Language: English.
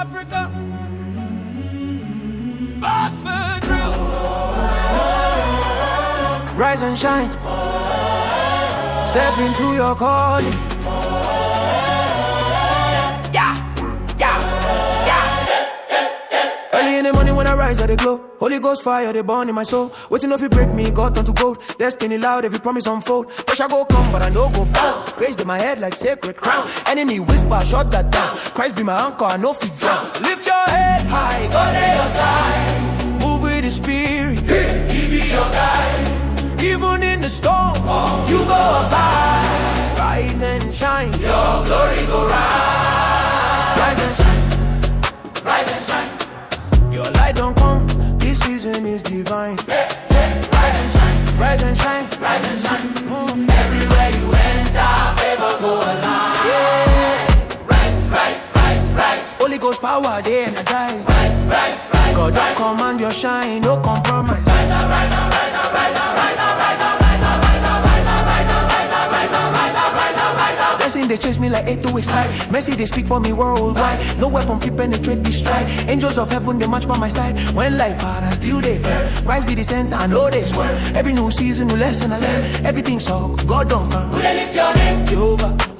Africa. Basford drill. Rise and shine. Step into your calling. Early in the morning when I rise, I dey glow. Holy Ghost fire, they burn in my soul. Waiting if you break me, God turn to gold. Destiny loud, every promise unfold. Pressure go come, but I know go bow. Grace in my head like sacred crown. Enemy whisper, shut that down. Christ be my anchor, I know fit drown. Lift your head high, God at your side. Move with the spirit, He be your guide. Even in the storm, you go abide. Rise and shine, your glory go rise. Rise and shine, rise and shine. Your light don't come, this season is divine. Rise and shine, rise and shine, rise and shine. Everywhere you enter, favor go alive. Yeah. Rise, rise, rise, rise. Holy Ghost power, they energize. Rise, rise, rise. God don't command your shine, no compromise. Rise, rise, rise, rise, rise, rise, rise, rise, rise, blessing they chase me like 808 slide. Mercy they speak for me worldwide. No weapon can penetrate this stride. Angels of heaven they march by my side. When life hard I still they fair. Christ be the center, I know they swear. Every new season, new lesson I learn. Everything so God don't firm. Who they lift your name? Jehovah.